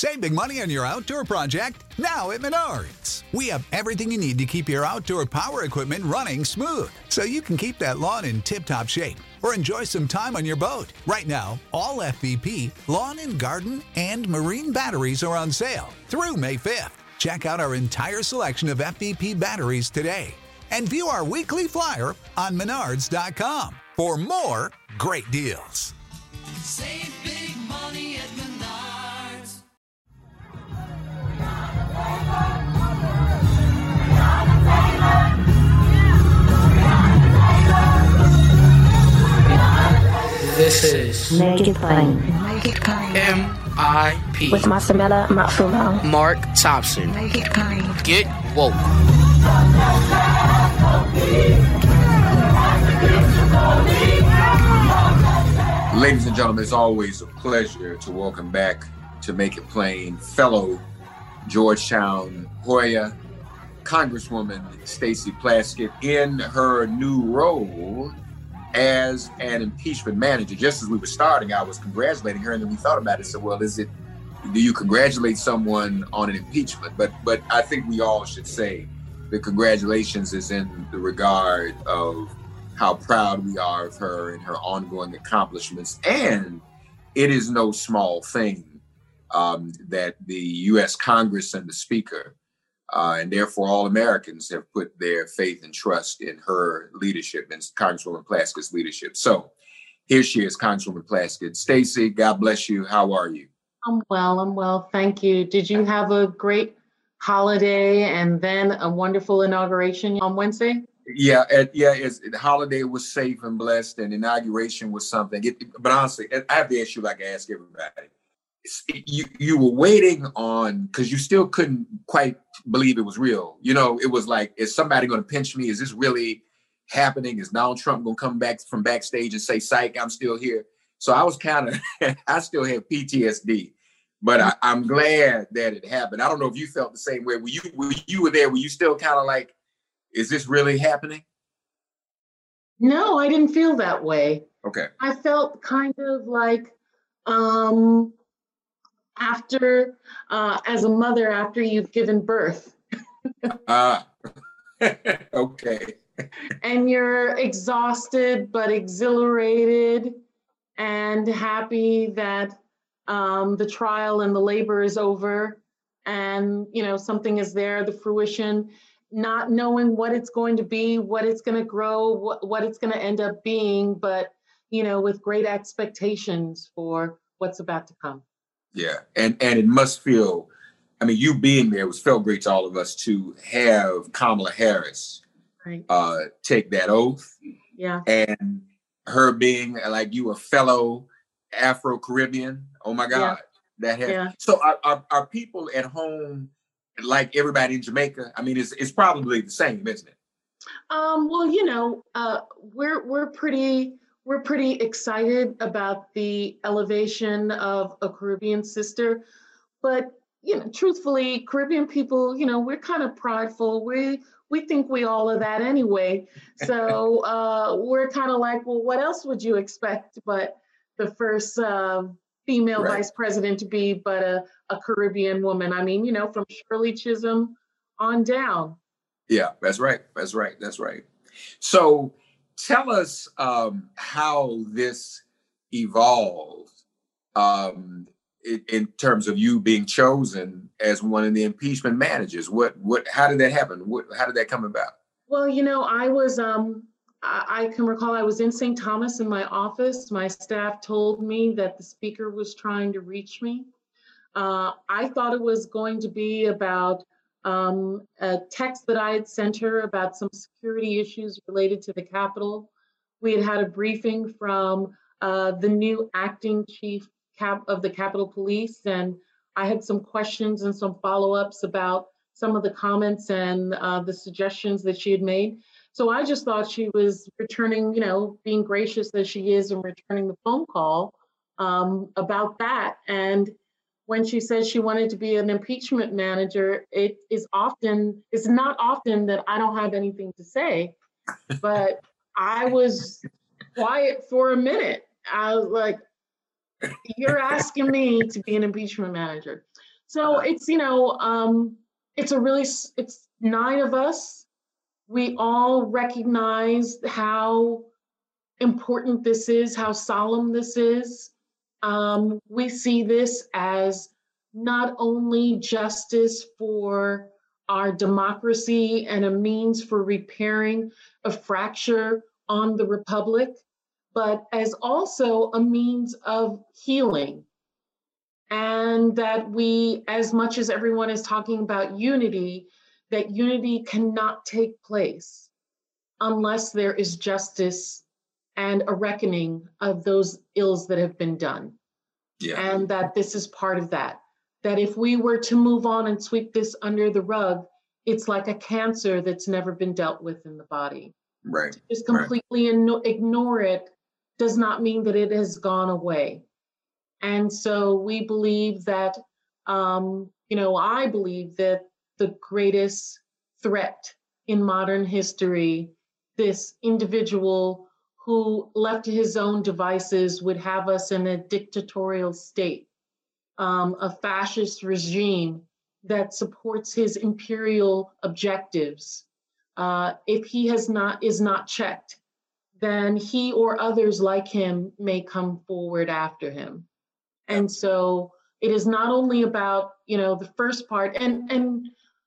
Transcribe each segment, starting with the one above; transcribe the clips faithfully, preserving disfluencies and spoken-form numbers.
Save big money on your outdoor project now at Menards. We have everything you need to keep your outdoor power equipment running smooth, so you can keep that lawn in tip-top shape or enjoy some time on your boat. Right now, all F V P, lawn and garden, and marine batteries are on sale through May fifth. Check out our entire selection of F V P batteries today and view our weekly flyer on menards dot com for more great deals. Save big money at Menards. This is Make It Plain. Make It Plain. M I P With Masamela Matfumo. Mark Thompson. Make It Plain. Get woke. Ladies and gentlemen, it's always a pleasure to welcome back to Make It Plain fellow Georgetown Hoya Congresswoman Stacey Plaskett in her new role as an impeachment manager. Just as we were starting, I was congratulating her, and then we thought about it. So, well, is it, do you congratulate someone on an impeachment? But but I think we all should say the congratulations is in the regard of how proud we are of her and her ongoing accomplishments. And it is no small thing um, that the U S Congress and the Speaker, uh, and therefore all Americans, have put their faith and trust in her leadership and Congresswoman Plaskett's leadership. So here she is, Congresswoman Plaskett. Stacey, God bless you. How are you? I'm well, I'm well. Thank you. Did you have a great holiday and then a wonderful inauguration on Wednesday? Yeah, it, yeah. It's, the holiday was safe and blessed, and inauguration was something. It, but honestly, I have to ask you, like I ask everybody, you you were waiting on, because you still couldn't quite believe it was real. You know, it was like, is somebody going to pinch me? Is this really happening? Is Donald Trump going to come back from backstage and say, "Psych, I'm still here"? So I was kind of, I still have P T S D. But I, I'm glad that it happened. I don't know if you felt the same way. Were you, were you were there? Were you still kind of like, is this really happening? No, I didn't feel that way. Okay. I felt kind of like um, after, uh, as a mother, after you've given birth. Ah, okay. And you're exhausted, but exhilarated and happy that um, the trial and the labor is over, and, you know, something is there, the fruition, not knowing what it's going to be, what it's going to grow, what, what it's going to end up being, but, you know, with great expectations for what's about to come. Yeah. And, and it must feel, I mean, you being there was felt great to all of us to have Kamala Harris Right. uh, take that oath. Yeah. And her being like you, a fellow Afro-Caribbean. Oh my God. Yeah. That has, Yeah. So are, are, are people at home like everybody in Jamaica? I mean, it's it's probably the same, isn't it? Um, well, you know, uh, we're we're pretty we're pretty excited about the elevation of a Caribbean sister, but you know, truthfully, Caribbean people, you know, we're kind of prideful. We we think we all of that anyway. So uh, we're kind of like, well, what else would you expect but the first uh, female Right. vice president to be but a, a Caribbean woman? I mean, you know, from Shirley Chisholm on down. Yeah, that's right. That's right. That's right. So tell us um, how this evolved um, in, in terms of you being chosen as one of the impeachment managers. What, what, how did that happen? What, how did that come about? Well, you know, I was, um, I, I can recall I was in Saint Thomas in my office. My staff told me that the speaker was trying to reach me. Uh, I thought it was going to be about um, a text that I had sent her about some security issues related to the Capitol. We had had a briefing from uh, the new acting chief cap of the Capitol Police, and I had some questions and some follow-ups about some of the comments and uh, the suggestions that she had made. So I just thought she was returning, you know, being gracious as she is and returning the phone call um, about that. And when she says she wanted to be an impeachment manager, it is often, it's not often that I don't have anything to say, but I was quiet for a minute. I was like, you're asking me to be an impeachment manager. So it's, you know, um, it's a really, s- it's nine of us. We all recognize how important this is, how solemn this is. Um, we see this as not only justice for our democracy and a means for repairing a fracture on the republic, but as also a means of healing. And that we, as much as everyone is talking about unity, that unity cannot take place unless there is justice and a reckoning of those ills that have been done. Yeah. And that this is part of that. That if we were to move on and sweep this under the rug, it's like a cancer that's never been dealt with in the body. Right. To just right. completely igno- ignore it does not mean that it has gone away. And so we believe that, um, you know, I believe that the greatest threat in modern history, this individual who left to his own devices would have us in a dictatorial state, um, a fascist regime that supports his imperial objectives. Uh, if he has not is not checked, then he or others like him may come forward after him. And so it is not only about, you know, the first part. And, and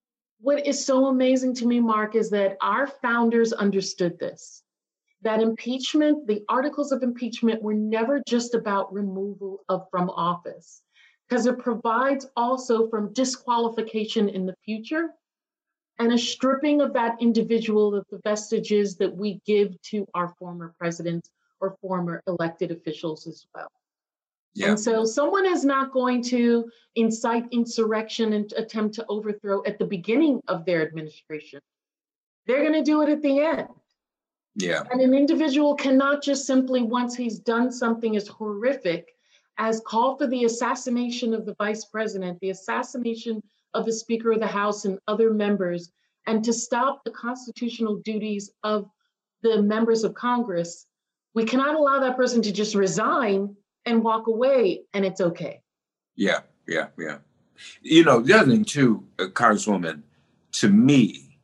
what is so amazing to me, Mark, is that our founders understood this, that impeachment, the articles of impeachment were never just about removal of from office, because it provides also from disqualification in the future and a stripping of that individual of the vestiges that we give to our former presidents or former elected officials as well. Yeah. And so someone is not going to incite insurrection and attempt to overthrow at the beginning of their administration. They're going to do it at the end. Yeah. And an individual cannot just simply, once he's done something as horrific as call for the assassination of the vice president, the assassination of the Speaker of the House and other members, and to stop the constitutional duties of the members of Congress, we cannot allow that person to just resign and walk away, and it's okay. Yeah, yeah, yeah. You know, the other thing too, uh, Congresswoman, to me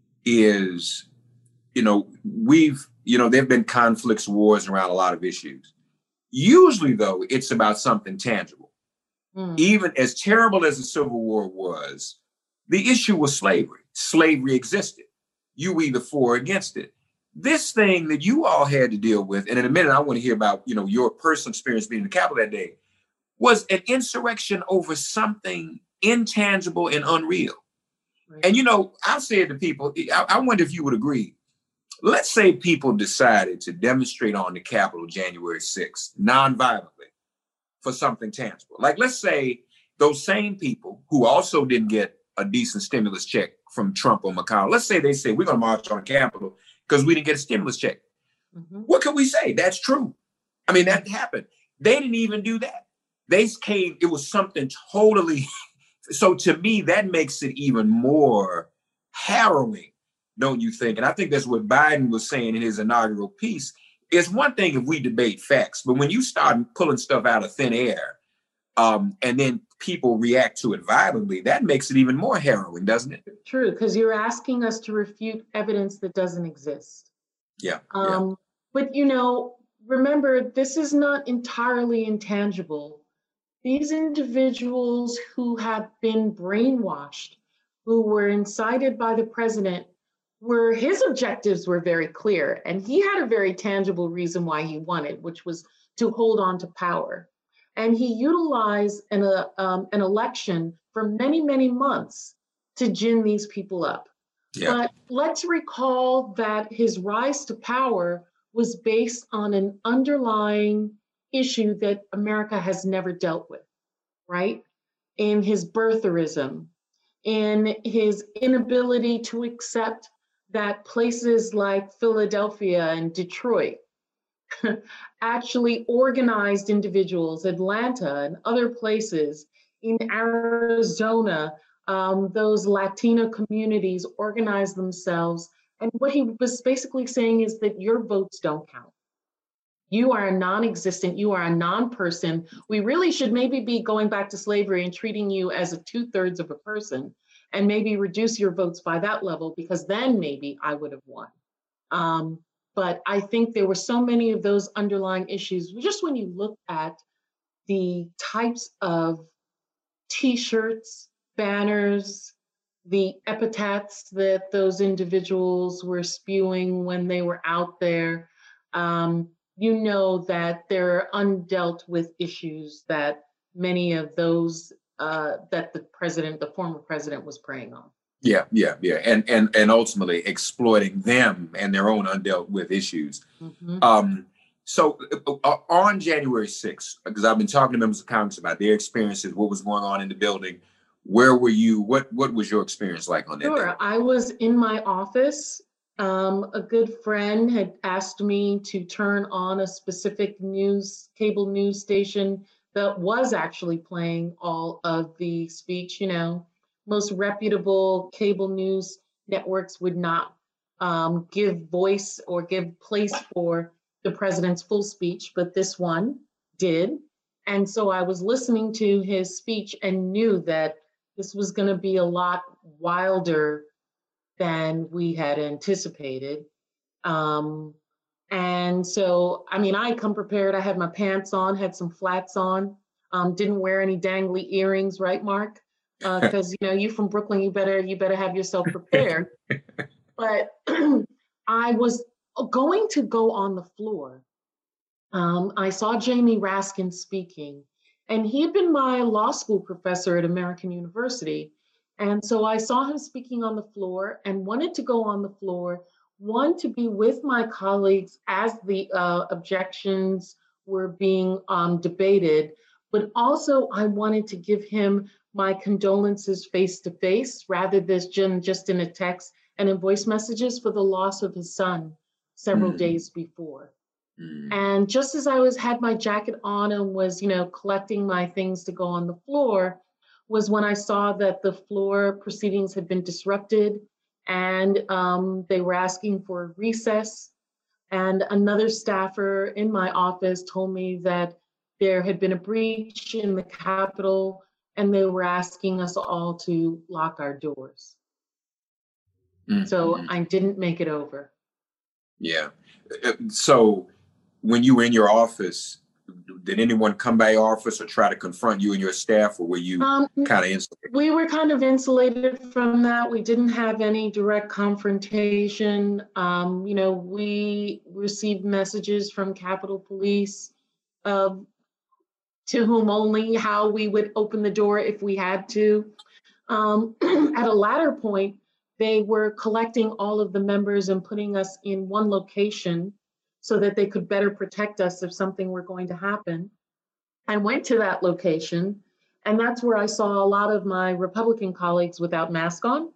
is, you know, we've, you know, there've been conflicts, wars around a lot of issues. Usually, though, it's about something tangible. Mm. Even as terrible as the Civil War was, the issue was slavery. Slavery existed. You were either for or against it. This thing that you all had to deal with, and in a minute I want to hear about, you know, your personal experience being in the Capitol that day, was an insurrection over something intangible and unreal. Right. And, you know, I've said to people, I, I wonder if you would agree. Let's say people decided to demonstrate on the Capitol January sixth, non-violently, for something tangible. Like, let's say those same people who also didn't get a decent stimulus check from Trump or McConnell, let's say they say, we're going to march on the Capitol because we didn't get a stimulus check. Mm-hmm. What can we say? That's true. I mean, that happened. They didn't even do that. They came, it was something totally, so to me, that makes it even more harrowing, don't you think? And I think that's what Biden was saying in his inaugural piece. It's one thing if we debate facts, but when you start pulling stuff out of thin air, um, and then people react to it violently, that makes it even more harrowing, doesn't it? True, because you're asking us to refute evidence that doesn't exist. Yeah, um, yeah. But, you know, remember, this is not entirely intangible. These individuals who have been brainwashed, who were incited by the president, were his objectives were very clear. And he had a very tangible reason why he won it, which was to hold on to power. And he utilized an, uh, um, an election for many, many months to gin these people up. Yeah. But let's recall that his rise to power was based on an underlying issue that America has never dealt with, right? In his birtherism, in his inability to accept that places like Philadelphia and Detroit actually organized individuals, Atlanta and other places, in Arizona, um, those Latino communities organized themselves. And what he was basically saying is that your votes don't count. You are a non-existent, you are a non-person. We really should maybe be going back to slavery and treating you as a two-thirds of a person and maybe reduce your votes by that level, because then maybe I would have won. Um, but I think there were so many of those underlying issues. Just when you look at the types of T-shirts, banners, the epithets that those individuals were spewing when they were out there, um, you know that there are undealt with issues that many of those uh, that the president, the former president, was preying on. Yeah, yeah, yeah, and and and ultimately exploiting them and their own undealt with issues. Mm-hmm. Um, so uh, on January sixth, because I've been talking to members of Congress about their experiences, what was going on in the building. Where were you? What what was your experience like on that Sure, day? I was in my office. Um, a good friend had asked me to turn on a specific news, cable news station that was actually playing all of the speech. You know, most reputable cable news networks would not um, give voice or give place for the president's full speech, but this one did. And so I was listening to his speech and knew that this was going to be a lot wilder than we had anticipated. Um, and so, I mean, I come prepared. I had my pants on, had some flats on, um, didn't wear any dangly earrings, right, Mark? Because, uh, you know, you from Brooklyn, you better, you better have yourself prepared. But I was going to go on the floor. Um, I saw Jamie Raskin speaking, and he had been my law school professor at American University. And so I saw him speaking on the floor and wanted to go on the floor, one, to be with my colleagues as the uh, objections were being um, debated, but also I wanted to give him my condolences face to face rather than just in a text and in voice messages for the loss of his son several mm. days before. Mm. And just as I was had my jacket on and was, you know, collecting my things to go on the floor, was when I saw that the floor proceedings had been disrupted and um, they were asking for a recess. And another staffer in my office told me that there had been a breach in the Capitol and they were asking us all to lock our doors. Mm-hmm. So I didn't make it over. Yeah. So when you were in your office, did anyone come by your office or try to confront you and your staff, or were you um, kind of insulated? We were kind of insulated from that. We didn't have any direct confrontation. Um, you know, we received messages from Capitol Police uh, to whom only how we would open the door if we had to. Um, at a latter point, they were collecting all of the members and putting us in one location so that they could better protect us if something were going to happen. I went to that location, and that's where I saw a lot of my Republican colleagues without masks on,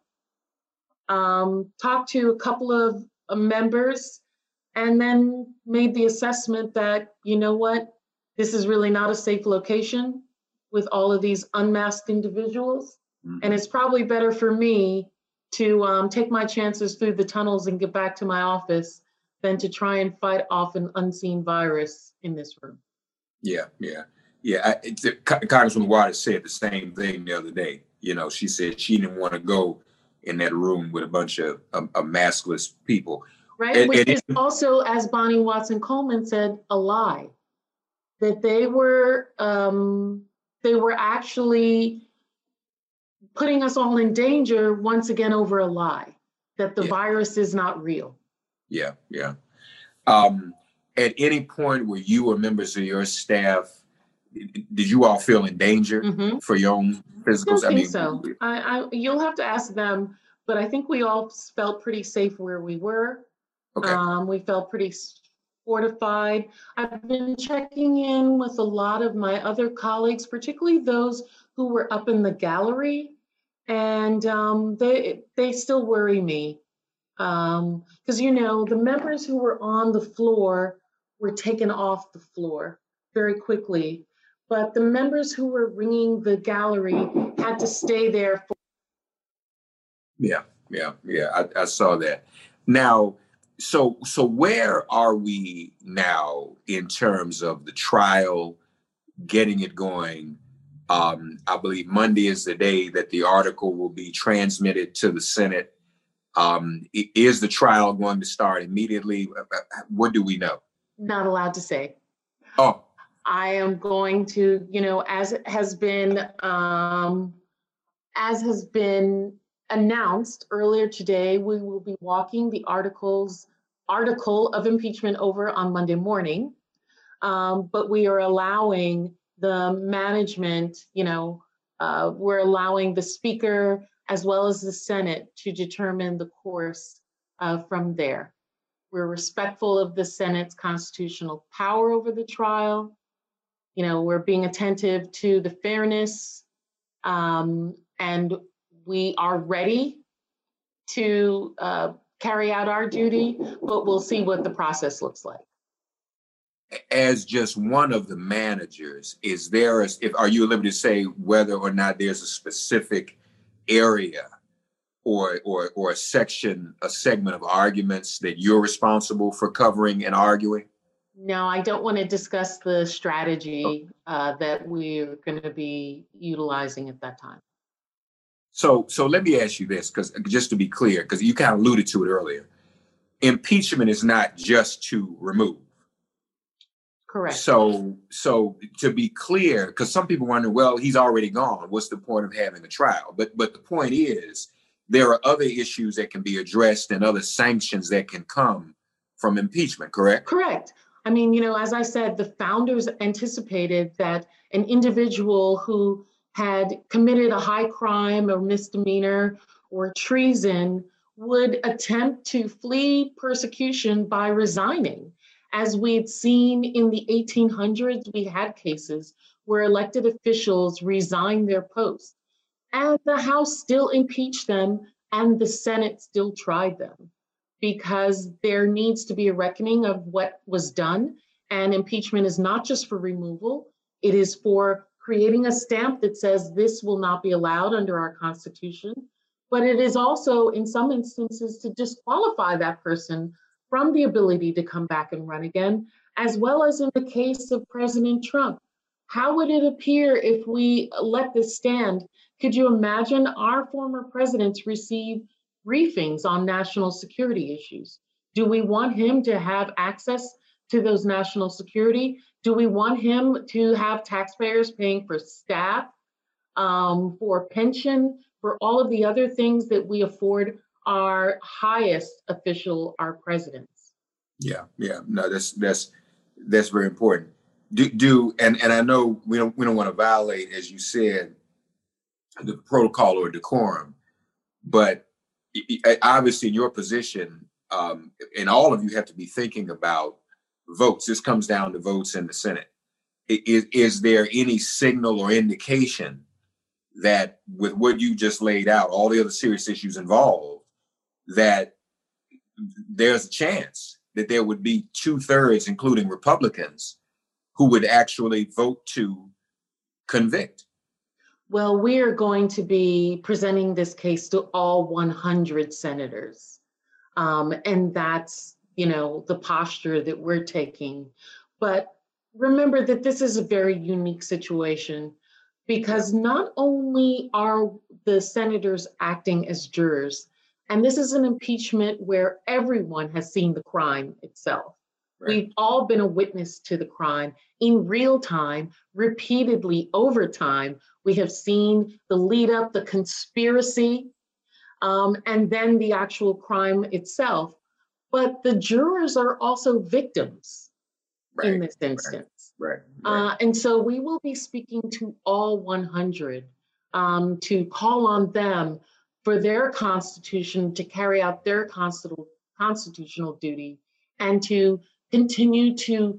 um, talked to a couple of uh, members, and then made the assessment that, you know what, this is really not a safe location with all of these unmasked individuals. Mm-hmm. And it's probably better for me to um, take my chances through the tunnels and get back to my office than to try and fight off an unseen virus in this room. Yeah, yeah, yeah. I, it, Congresswoman Waters said the same thing the other day. You know, she said she didn't want to go in that room with a bunch of, of, of maskless people. Right, and, which and is it, also, as Bonnie Watson Coleman said, a lie. That they were um, they were actually putting us all in danger once again over a lie. That the yeah. virus is not real. Yeah, yeah. Um, at any point where you or members of your staff, did you all feel in danger mm-hmm. for your own physicals? I don't think I mean, so. I, I, you'll have to ask them, but I think we all felt pretty safe where we were. Okay. Um, we felt pretty fortified. I've been checking in with a lot of my other colleagues, particularly those who were up in the gallery, and um, they they still worry me. Um, because, you know, the members who were on the floor were taken off the floor very quickly, but the members who were ringing the gallery had to stay there for. Yeah, yeah, yeah. I, I saw that. Now, So, so where are we now in terms of the trial, getting it going? Um, I believe Monday is the day that the article will be transmitted to the Senate. Um, is the trial going to start immediately? What do we know? Not allowed to say. Oh, I am going to, you know, as it has been, um, as has been announced earlier today, we will be walking the articles, article of impeachment over on Monday morning. Um, but we are allowing the management, you know, uh, we're allowing the Speaker as well as the Senate to determine the course uh, from there. We're respectful of the Senate's constitutional power over the trial. You know, we're being attentive to the fairness, um, and we are ready to uh, carry out our duty, but we'll see what the process looks like. As just one of the managers, is there, a, if, are you able to say whether or not there's a specific area or, or, or a section, a segment of arguments that you're responsible for covering and arguing? No, I don't want to discuss the strategy uh, that we're going to be utilizing at that time. So, so let me ask you this, because just to be clear, because you kind of alluded to it earlier, impeachment is not just to remove. Correct. So, so to be clear, because some people wonder, well, he's already gone. What's the point of having a trial? But, but the point is, there are other issues that can be addressed and other sanctions that can come from impeachment. Correct? Correct. I mean, you know, as I said, the founders anticipated that an individual who had committed a high crime or misdemeanor or treason would attempt to flee persecution by resigning. As we had seen in the eighteen hundreds, we had cases where elected officials resigned their posts, and the House still impeached them and the Senate still tried them, because there needs to be a reckoning of what was done. And impeachment is not just for removal, it is for creating a stamp that says this will not be allowed under our Constitution, but it is also, in some instances, to disqualify that person from the ability to come back and run again, as well as in the case of President Trump. How would it appear if we let this stand? Could you imagine our former presidents receive briefings on national security issues? Do we want him to have access to those national security? Do we want him to have taxpayers paying for staff, um, for pension, for all of the other things that we afford our highest official, our presidents? Yeah, yeah, no, that's that's that's very important. Do do and and I know we don't we don't want to violate, as you said, the protocol or decorum, but obviously in your position, um, and all of you have to be thinking about votes. This comes down to votes in the Senate. Is, is there any signal or indication that with what you just laid out, all the other serious issues involved, that there's a chance that there would be two thirds, including Republicans, who would actually vote to convict? Well, we are going to be presenting this case to all one hundred senators. Um, and that's, you know, the posture that we're taking. But remember that this is a very unique situation, because not only are the senators acting as jurors, and this is an impeachment where everyone has seen the crime itself. Right. We've all been a witness to the crime in real time, repeatedly over time. We have seen the lead up, the conspiracy, um, and then the actual crime itself. But the jurors are also victims right. in this instance. Right. Right. Uh, and so we will be speaking to all one hundred um, to call on them for their constitution to carry out their constitu- constitutional duty and to continue to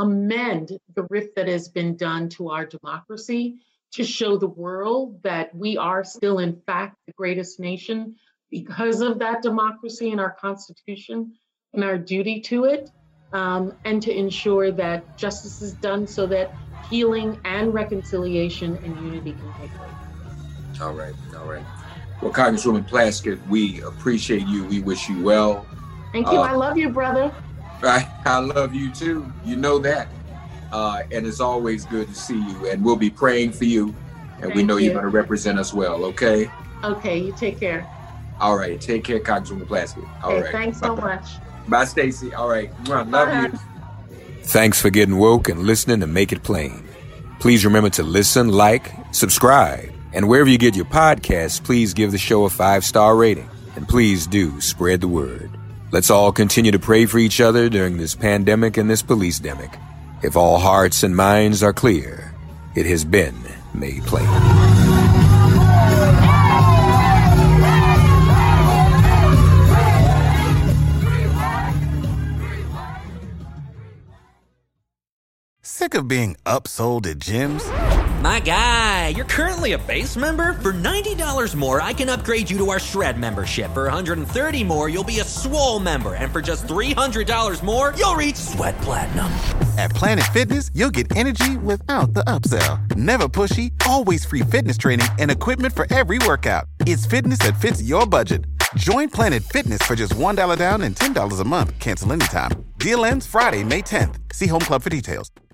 amend the rift that has been done to our democracy, to show the world that we are still, in fact, the greatest nation because of that democracy and our Constitution and our duty to it, um, and to ensure that justice is done so that healing and reconciliation and unity can take place. All right, all right. Well, Congresswoman Plaskett, we appreciate you. We wish you well. Thank you. Uh, I love you, brother. I, I love you too. You know that. Uh, and it's always good to see you. And we'll be praying for you. And Thank we know you. you're going to represent us well, okay? Okay, you take care. All right. Take care, Congresswoman Plaskett. All Okay, right. thanks so Bye-bye. much. Bye, Stacey. All right. Mwah, love Bye. you. Thanks for getting woke and listening to Make It Plain. Please remember to listen, like, subscribe, and wherever you get your podcasts, please give the show a five-star rating. And please do spread the word. Let's all continue to pray for each other during this pandemic and this police-demic. If all hearts and minds are clear, it has been made plain. Sick of being upsold at gyms? My guy, you're currently a base member? For ninety dollars more, I can upgrade you to our Shred membership. For one hundred thirty dollars more, you'll be a Swole member. And for just three hundred dollars more, you'll reach Sweat Platinum. At Planet Fitness, you'll get energy without the upsell. Never pushy, always free fitness training and equipment for every workout. It's fitness that fits your budget. Join Planet Fitness for just one dollar down and ten dollars a month. Cancel anytime. Deal ends Friday, May tenth. See Home Club for details.